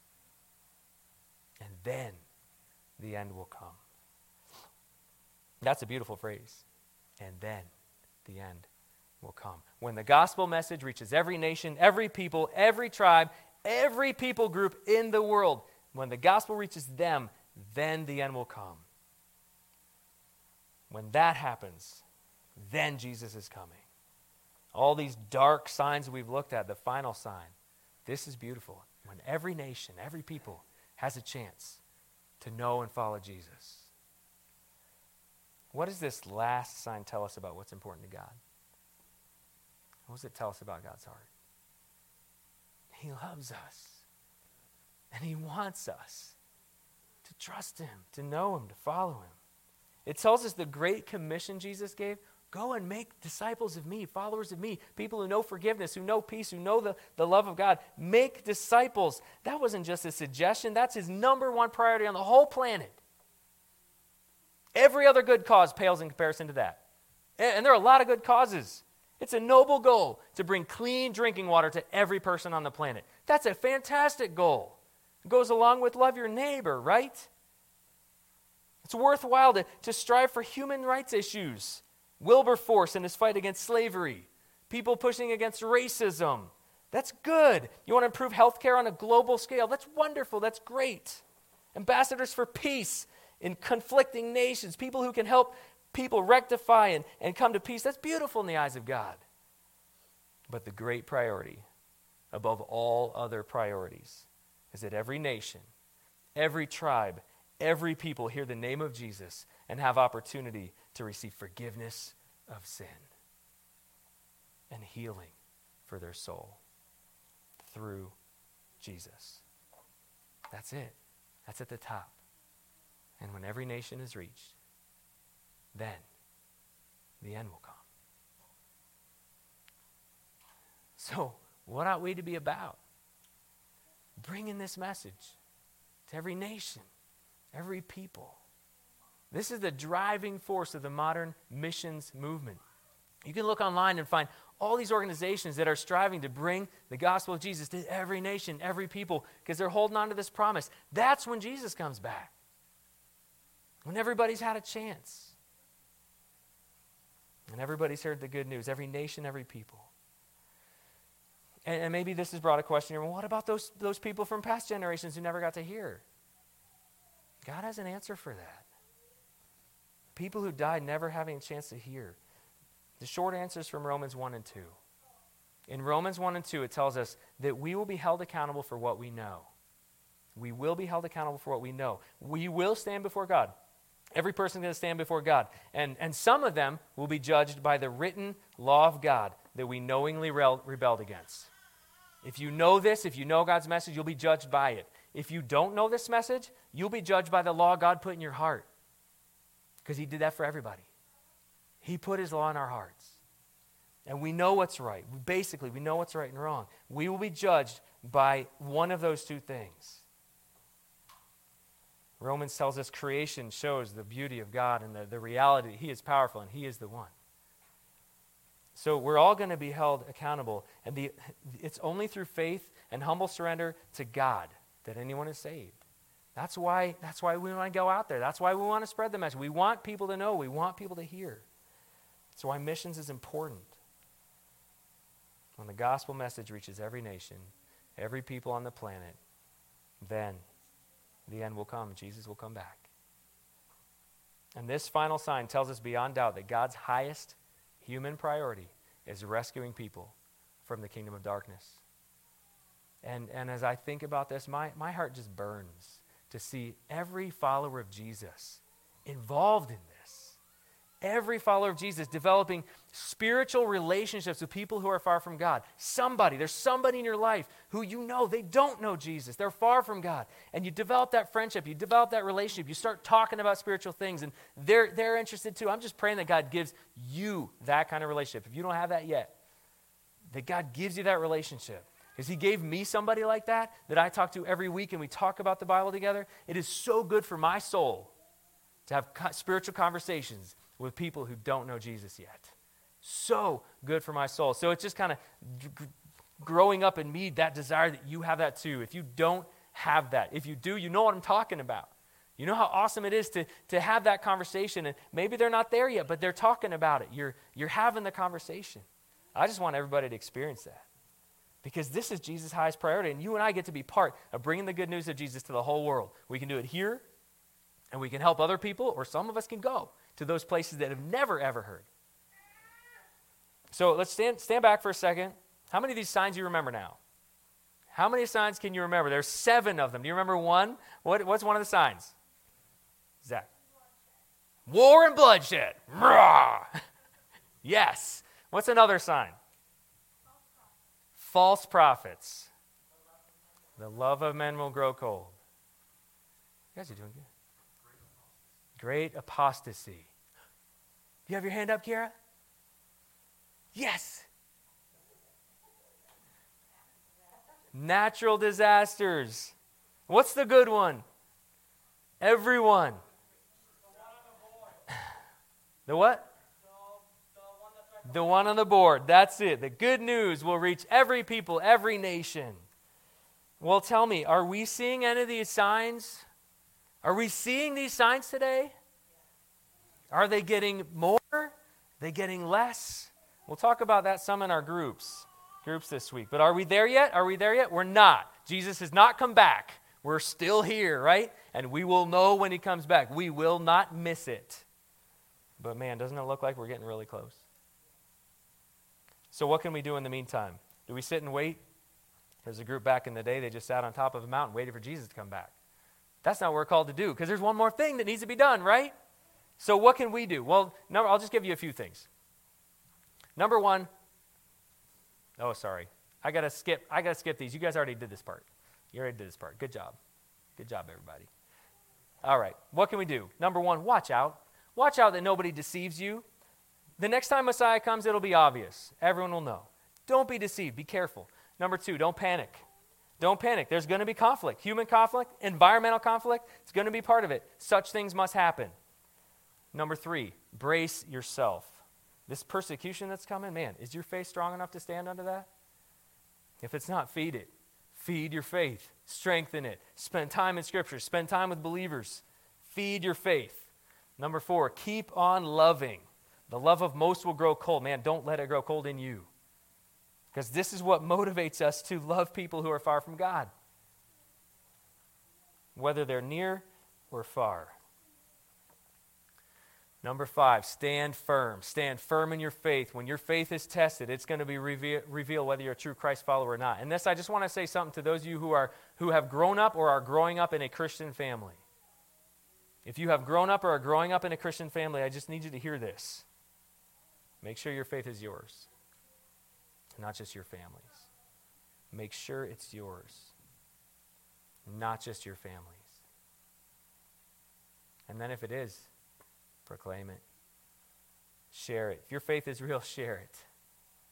And then the end will come. That's a beautiful phrase. And then the end will come. When the gospel message reaches every nation, every people, every tribe, every people group in the world, when the gospel reaches them, then the end will come. When that happens, then Jesus is coming. All these dark signs we've looked at, the final sign, this is beautiful. When every nation, every people has a chance to know and follow Jesus. What does this last sign tell us about what's important to God? What does it tell us about God's heart? He loves us. And he wants us to trust him, to know him, to follow him. It tells us the great commission Jesus gave. Go and make disciples of me, followers of me, people who know forgiveness, who know peace, who know the love of God. Make disciples. That wasn't just a suggestion. That's his number one priority on the whole planet. Every other good cause pales in comparison to that. And there are a lot of good causes. It's a noble goal to bring clean drinking water to every person on the planet. That's a fantastic goal. It goes along with love your neighbor, right? It's worthwhile to strive for human rights issues. Wilberforce in his fight against slavery. People pushing against racism. That's good. You want to improve healthcare on a global scale. That's wonderful. That's great. Ambassadors for peace in conflicting nations. People who can help people rectify and come to peace. That's beautiful in the eyes of God. But the great priority, above all other priorities, is that every nation, every tribe, every people hear the name of Jesus and have opportunity to receive forgiveness of sin and healing for their soul through Jesus. That's it. That's at the top. And when every nation is reached, then the end will come. So, what ought we to be about? Bringing this message to every nation, every people. This is the driving force of the modern missions movement. You can look online and find all these organizations that are striving to bring the gospel of Jesus to every nation, every people, because they're holding on to this promise. That's when Jesus comes back. When everybody's had a chance. And everybody's heard the good news, every nation, every people. And maybe this has brought a question here. Well, what about those people from past generations who never got to hear? God has an answer for that. People who died never having a chance to hear. The short answer is from Romans 1 and 2. In Romans 1 and 2, it tells us that we will be held accountable for what we know. We will be held accountable for what we know. We will stand before God. Every person is going to stand before God. And some of them will be judged by the written law of God that we knowingly rebelled against. If you know this, if you know God's message, you'll be judged by it. If you don't know this message, you'll be judged by the law God put in your heart. Because he did that for everybody. He put his law in our hearts. and we know what's right. Basically, we know what's right and wrong. We will be judged by one of those two things. Romans tells us creation shows the beauty of God and the reality that He is powerful and He is the one. So we're all going to be held accountable. And it's only through faith and humble surrender to God that anyone is saved. That's why we want to go out there. That's why we want to spread the message. We want people to know. We want people to hear. That's why missions is important. When the gospel message reaches every nation, every people on the planet, then the end will come. Jesus will come back. And this final sign tells us beyond doubt that God's highest human priority is rescuing people from the kingdom of darkness. And as I think about this, my heart just burns to see every follower of Jesus involved in this. Every follower of Jesus developing spiritual relationships with people who are far from God. There's somebody in your life who you know they don't know Jesus. They're far from God. And you develop that friendship, you develop that relationship, you start talking about spiritual things, and they're interested too. I'm just praying that God gives you that kind of relationship. If you don't have that yet, that God gives you that relationship. Because He gave me somebody like that I talk to every week and we talk about the Bible together. It is so good for my soul to have spiritual conversations with people who don't know Jesus yet. So good for my soul. So it's just kind of growing up in me, that desire that you have that too. If you don't have that, if you do, you know what I'm talking about. You know how awesome it is to have that conversation, and maybe they're not there yet, but they're talking about it. You're having the conversation. I just want everybody to experience that. Because this is Jesus' highest priority, and you and I get to be part of bringing the good news of Jesus to the whole world. We can do it here, and we can help other people, or some of us can go to those places that have never, ever heard. So let's stand back for a second. How many of these signs do you remember now? How many signs can you remember? There's 7 of them. Do you remember one? What's one of the signs? Zach. War and bloodshed. Yes. What's another sign? False prophets. The love of men will grow cold. You guys are doing good. Great apostasy. You have your hand up, Kira? Yes. Natural disasters. What's the good one? Everyone. The what? The one on the board. That's it. The good news will reach every people, every nation. Well, tell me, are we seeing any of these signs? Are we seeing these signs today? Are they getting more? Are they getting less? We'll talk about that some in our groups this week. But are we there yet? Are we there yet? We're not. Jesus has not come back. We're still here, right? And we will know when He comes back. We will not miss it. But man, doesn't it look like we're getting really close? So what can we do in the meantime? Do we sit and wait? There's a group back in the day, they just sat on top of a mountain waiting for Jesus to come back. That's not what we're called to do, because there's one more thing that needs to be done, right? So what can we do? Well, I'll just give you a few things. Number one, I gotta skip these. You guys already did this part. You already did this part. Good job. Good job, everybody. All right, what can we do? Number one, watch out. Watch out that nobody deceives you. The next time Messiah comes, it'll be obvious. Everyone will know. Don't be deceived. Be careful. Number two, don't panic. Don't panic. There's going to be conflict. Human conflict, environmental conflict, it's going to be part of it. Such things must happen. Number three, brace yourself. This persecution that's coming, man, is your faith strong enough to stand under that? If it's not, feed it. Feed your faith. Strengthen it. Spend time in Scripture. Spend time with believers. Feed your faith. Number four, keep on loving. The love of most will grow cold. Man, don't let it grow cold in you. Because this is what motivates us to love people who are far from God. Whether they're near or far. Number five, stand firm. Stand firm in your faith. When your faith is tested, it's going to be reveal whether you're a true Christ follower or not. And this, I just want to say something to those of you who have grown up or are growing up in a Christian family. If you have grown up or are growing up in a Christian family, I just need you to hear this. Make sure your faith is yours, not just your family's. Make sure it's yours, not just your family's. And then if it is, proclaim it. Share it. If your faith is real, share it.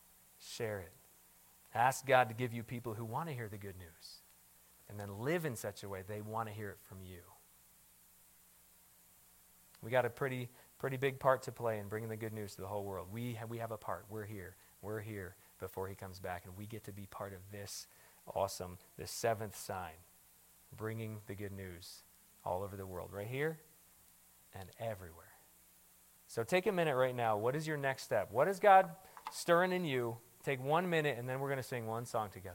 Share it. Ask God to give you people who want to hear the good news. And then live in such a way they want to hear it from you. We got a pretty big part to play in bringing the good news to the whole world. We have a part. We're here before he comes back, and we get to be part of this awesome, this seventh sign, bringing the good news all over the world, right here and everywhere. So take a minute right now. What is your next step? What is God stirring in you? Take 1 minute, and then we're going to sing one song together.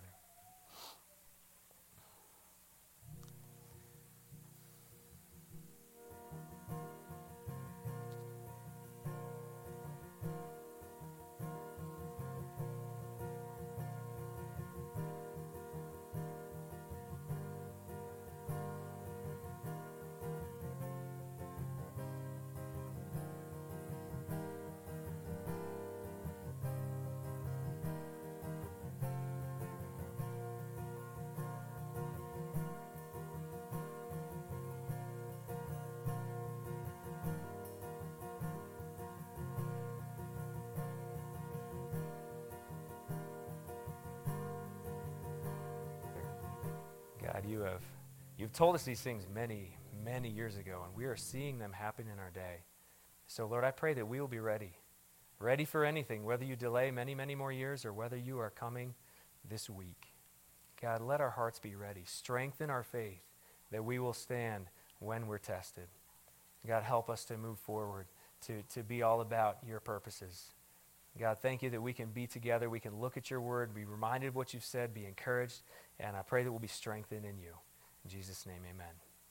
God, you've told us these things many, many years ago, and we are seeing them happen in our day. So, Lord, I pray that we will be ready for anything, whether you delay many, many more years or whether you are coming this week. God, let our hearts be ready. Strengthen our faith that we will stand when we're tested. God, help us to move forward, to be all about your purposes. God, thank you that we can be together, we can look at your word, be reminded of what you've said, be encouraged, and I pray that we'll be strengthened in you. In Jesus' name, amen.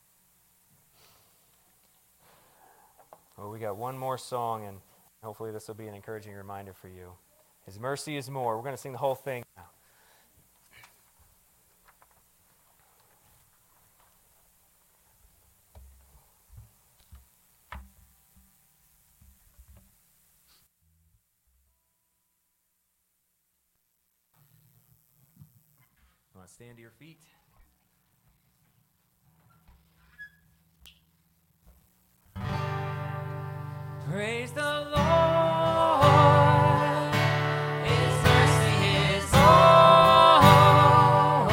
Well, we got one more song, and hopefully this will be an encouraging reminder for you. His mercy is more. We're going to sing the whole thing now. Stand to your feet. Praise the Lord. His mercy is more.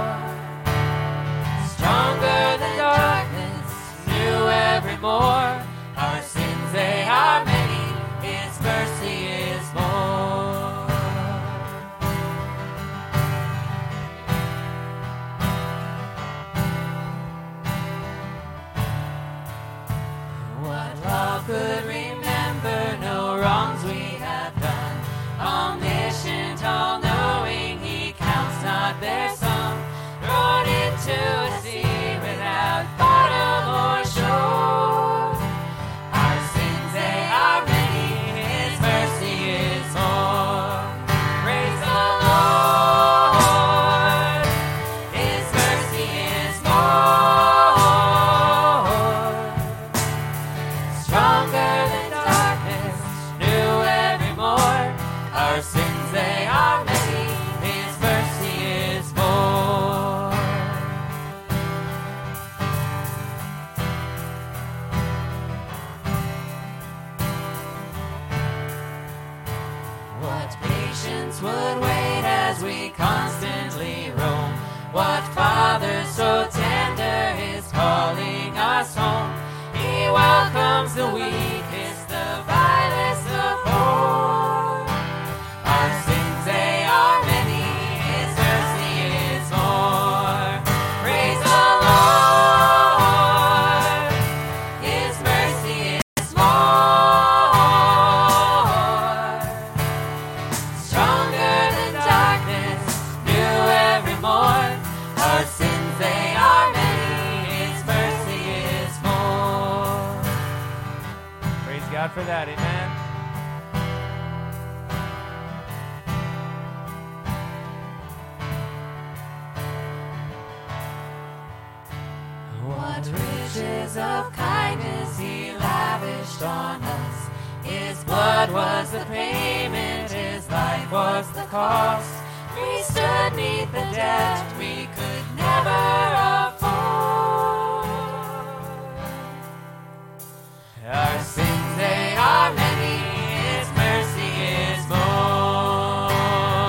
Stronger than darkness, new every morn. Our sins, they are many. His mercy is more. Could remember no wrongs we have done. Omniscient, all-knowing, he counts not their sum. Thrown into a sea without bottom or shore. Our sins, they are many, his mercy is more. Praise the Lord, his mercy is more. Stronger than darkness, new every morn. Our sins, they are many, his mercy is more. What patience would wait as we constantly roam? What Father so tender is calling us home? He welcomes the weakest, the vilest, the poor. Our sins, they are many, his mercy is more. Praise the Lord, his mercy is more. Stronger than darkness, new every morn. Our sins, they are many, his mercy is more. Praise God for that. Amen. What riches of kindness he lavished on us. His blood was the payment, his life was the cost. We stood neath the debt we could never afford. Our sins, they are many, his mercy is more.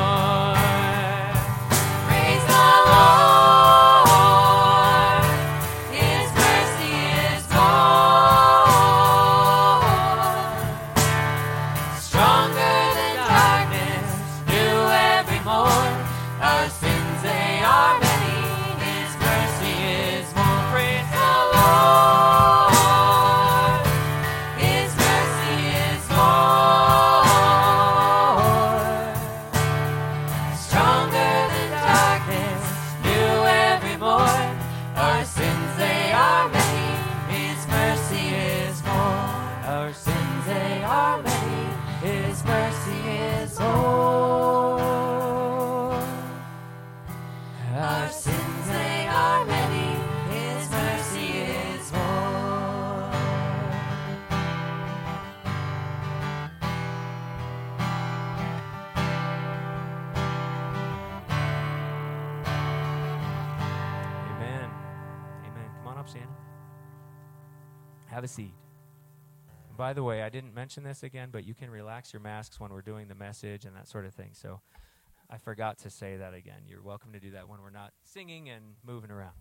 Shannon. Have a seat. By the way, I didn't mention this again, but you can relax your masks when we're doing the message and that sort of thing. So I forgot to say that again. You're welcome to do that when we're not singing and moving around.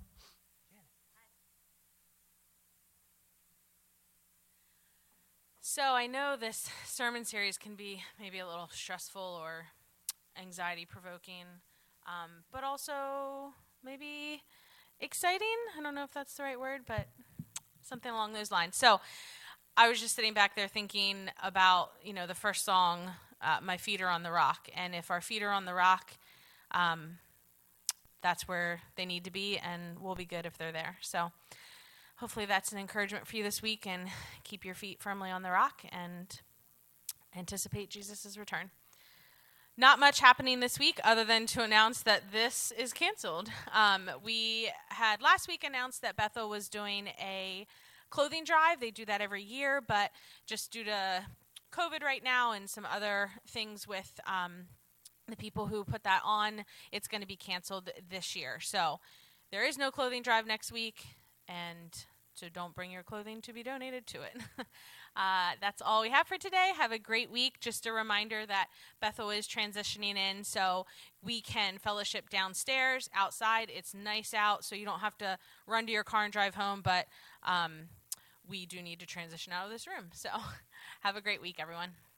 So I know this sermon series can be maybe a little stressful or anxiety-provoking, but also maybe exciting. I don't know if that's the right word, but something along those lines. So I was just sitting back there thinking about, the first song, My Feet Are on the Rock. And if our feet are on the rock, that's where they need to be, and we'll be good if they're there. So hopefully that's an encouragement for you this week, and keep your feet firmly on the rock and anticipate Jesus' return. Not much happening this week other than to announce that this is canceled. We had last week announced that Bethel was doing a clothing drive. They do that every year, but just due to COVID right now and some other things with the people who put that on, it's going to be canceled this year. So there is no clothing drive next week, and so don't bring your clothing to be donated to it. That's all we have for today. Have a great week. Just a reminder that Bethel is transitioning in, so we can fellowship downstairs, outside. It's nice out, so you don't have to run to your car and drive home, but we do need to transition out of this room. So have a great week, everyone.